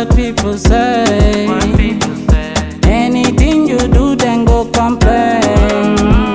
what people say. Anything you do, then go complain.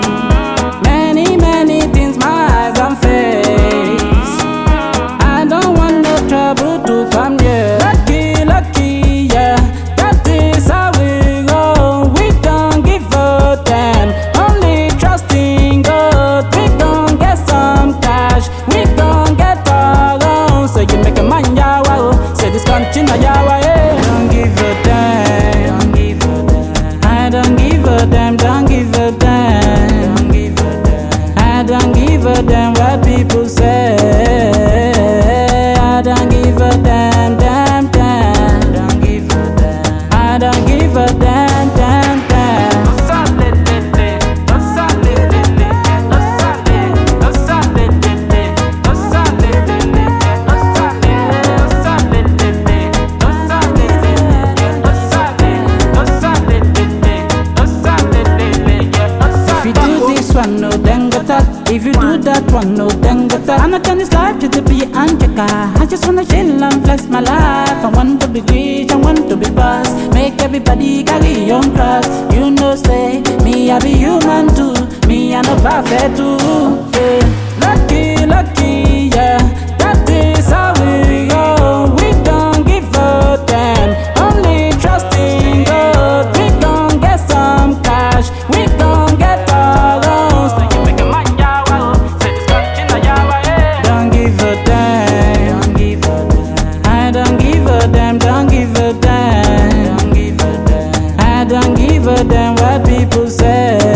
Many things my eyes and face. I don't want no trouble to come here. Lucky, yeah. That is how we go. We don't give a damn. Only trust in God. We gon' get some cash. We gon' get our own. So you make a man yawa. Oh. Say this country na yawa. Yeah. Don't give a damn. Don't give a damn. I don't give a damn. Don't give a damn. Don't give a damn. I don't give a damn what people say. I don't give a damn, damn. Don't give a damn. I don't give a damn, damn. If you do this one, no, then go that. If you do that one, no, then go that. I'm not turn this life to be Angelica. I just wanna chill and flex my life. I want to be rich, I want to be boss. Make everybody carry on cross. You know, say, me, I be human too. Me, I no perfect too. Yeah. Lucky, yeah. That is how we go. We don't give a damn. Only trust in God. We gon' get some cash. We gon' get our own. So you make a man yawa. Say this country na yawa. Yeah. Don't give a damn. Don't give a damn. I don't give a damn. Don't give a damn. Don't give a damn. I don't give a damn what people say.